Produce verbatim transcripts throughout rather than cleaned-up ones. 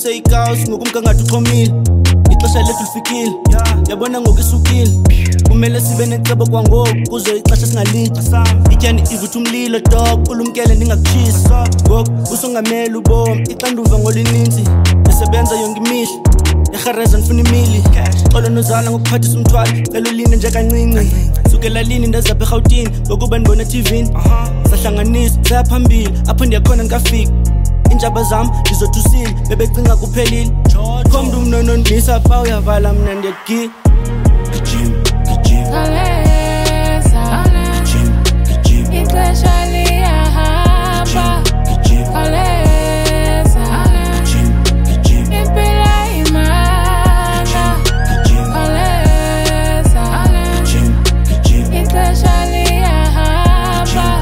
Ungise ikaos ngokumgangatho uxhomile ixesha lethu lifikile yabona ngokisukile kumele sibe necebo kwangoku kuze ixesha singaliji ityani ivutha umlilo dog ulumkele ndingakuchisi ngoku usongamela ubomi ixanduva ngolininzi esebenza yonke imihla ehareza ndifuna imili xolo nozala ngokuphathisa umthwalo cela uline nje kancinci sukela lini ndazapha eRhawutini ngokuba ndibona eTVini sahlanganisa sayaphambili apho ndiyakhona ndikafika injaba zam ndizothusile bebecinga kuphelile khomntu umnono ndisa fa uyavala mna ndiyagila gijim gijim Kaleza gijim gijim ixesha liyahamba Kaleza gijim gijim impilo imanga Kaleza gijim gijim ixesha liyahamba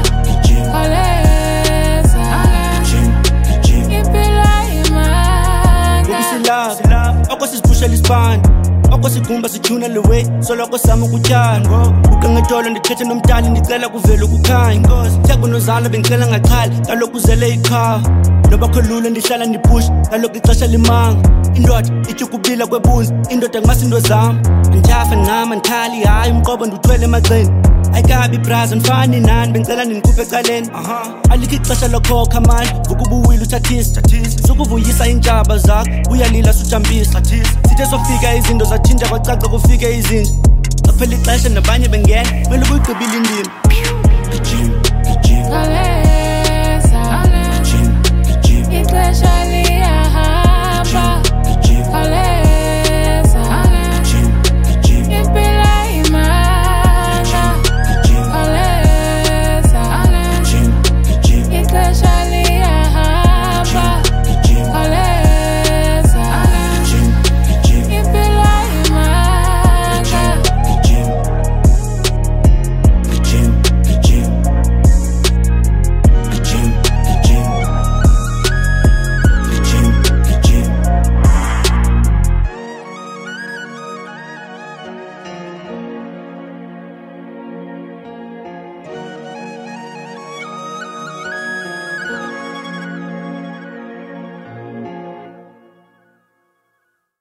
Kaleza impilo imanga Ukusilapha oko sisiphushela isibani oko sigumba sijuna le way soloko sama ukutyala uqengedolo ndithethe nomdali ndicela kuvele ukukhanya inkosi tyakunozala bengicela ngaqhala kaloku uzele ikhawa noba kholula ndihlala ndipush kaloku ixesha limanga indoda itya ukubila kwebunzi indoda ngmasinto zam andithafa ncama ndikhali hayi umqobo ndiwuthwele emagxeni ayikabi braza ndifani nani bengicela ndinikhuphe ecaleni alikho ixesha lokhokha mani vukubuwile uthathisa sukuvuyisa iintshaba zakho uyalila sujambisa sithe sofika izinto zatshintsha kwacaca kufike izinja aphela ixesha nabanye bengena kumele ubuyigqibile indima gijim gijim Kaleza gijim gijim ixesha